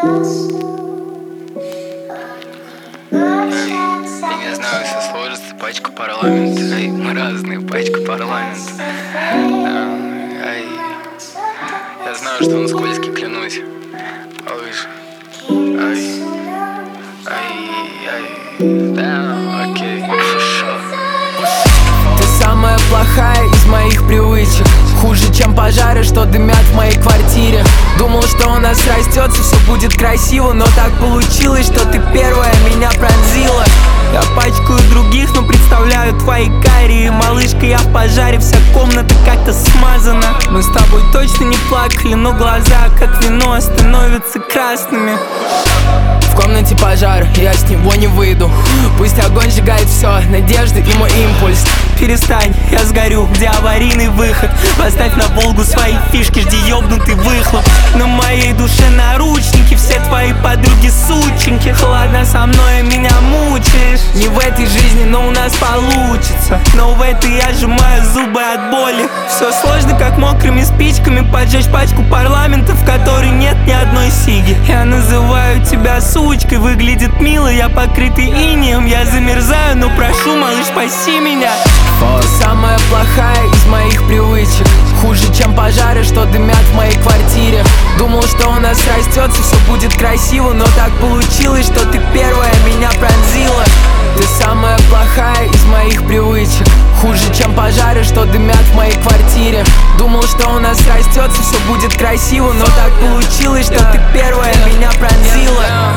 Я не знаю, все сложится, пачка парламента. Эй, мы разные, пачка парламента. Эй, я знаю, что он скользкий, клянусь. Повыше. Да, окей, хорошо. Ты самая плохая из моих привычек. Хуже, чем пожары, что дымят в моей квартире. Думал, что у нас растется, все будет красиво, но так получилось, что ты первая меня пронзила. Я пачкаю других, но представляю твои карие. Малышка, я в пожаре, вся комната как-то смазана. Мы с тобой точно не плакали, но глаза, как вино, становятся красными. В комнате пожар, я с него не выйду. Пусть огонь сжигает все, надежды и мой импульс. Перестань, я сгорю, где аварийный выход? Поставь на Волгу свои фишки, жди ёбнутый выхлоп. На моей душе наручники, все твои подруги сученьки. Ладно, со мной меня мучаешь. Не в этой жизни, но у нас получится. Но в этой я сжимаю зубы от боли. Все сложно, как мокрыми спичками поджечь пачку парламента, в которой нет ни одной сиги. Я называю тебя сучкой, выглядит мило, я покрытый инеем. Я замерзаю, но прошу, малыш, спаси меня. Ты самая плохая из моих привычек. Хуже, чем пожары, что дымят в моей квартире. Думал, что у нас растется, все будет красиво, но так получилось, что ты первая меня пронзила. Ты самая плохая из моих привычек. Хуже, чем пожары, что дымят в моей квартире. Думал, что у нас растется, все будет красиво, но так получилось, что ты первая меня пронзила.